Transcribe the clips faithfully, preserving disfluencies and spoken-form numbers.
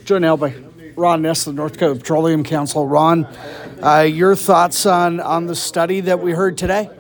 Joined now by Ron Ness, the North Dakota Petroleum Council. Ron, uh, your thoughts on, on the study that we heard today?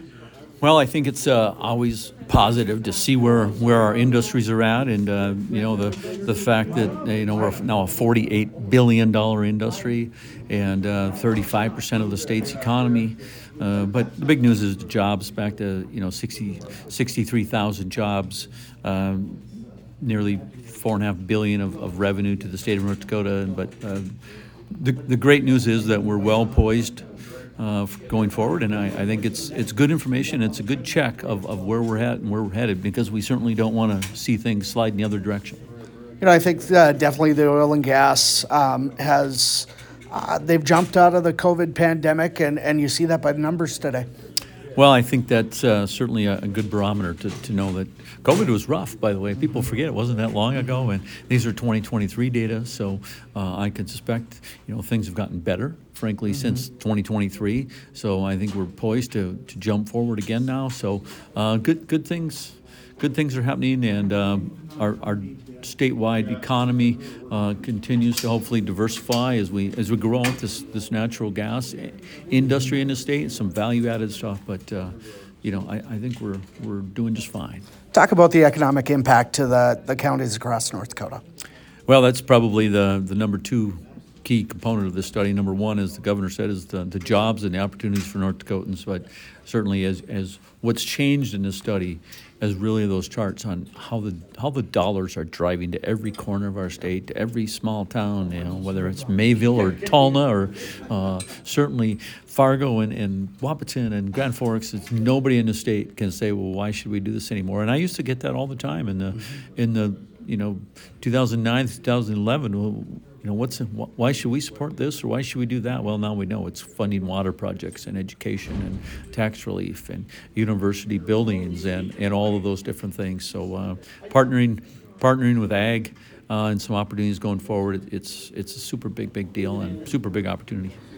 Well, I think it's uh, always positive to see where, where our industries are at, and uh, you know the the fact that you know we're now a forty-eight billion dollar industry, and uh, thirty-five percent of the state's economy. Uh, but the big news is the jobs, back to you know sixty, sixty-three thousand jobs, um, nearly four and a half billion of, of revenue to the state of North Dakota. But uh, the the great news is that we're well poised Uh, going forward, and I, I think it's it's good information. It's a good check of, of where we're at and where we're headed, because we certainly don't want to see things slide in the other direction. You know, I think uh, definitely the oil and gas um, has, uh, they've jumped out of the COVID pandemic, and, and you see that by the numbers today. Well, I think that's uh, certainly a, a good barometer to, to know that COVID was rough, by the way. People forget it wasn't that long ago, and these are twenty twenty-three data, so uh, I can suspect, you know, things have gotten better, frankly, mm-hmm. since twenty twenty-three. So I think we're poised to, to jump forward again now. So uh, good good things good things are happening, and um, our, our statewide economy uh, continues to hopefully diversify as we as we grow out this this natural gas industry in the state, some value added stuff. But uh, you know, I, I think we're we're doing just fine. Talk about the economic impact to the, the counties across North Dakota. Well, that's probably the the number two key component of this study. Number one, as the governor said, is the, the jobs and the opportunities for North Dakotans. But certainly, as as what's changed in this study is really those charts on how the how the dollars are driving to every corner of our state, to every small town. You know, whether it's Mayville or Talna or uh, certainly Fargo and, and Wahpeton and Grand Forks. It's nobody in the state can say, well, why should we do this anymore? And I used to get that all the time in the mm-hmm. in the you know two thousand nine, two thousand eleven. Well, you know, what's why should we support this or why should we do that? Well, now we know it's funding water projects and education and tax relief and university buildings and, and all of those different things. So uh, partnering partnering with ag uh, and some opportunities going forward, it's it's a super big, big deal and super big opportunity.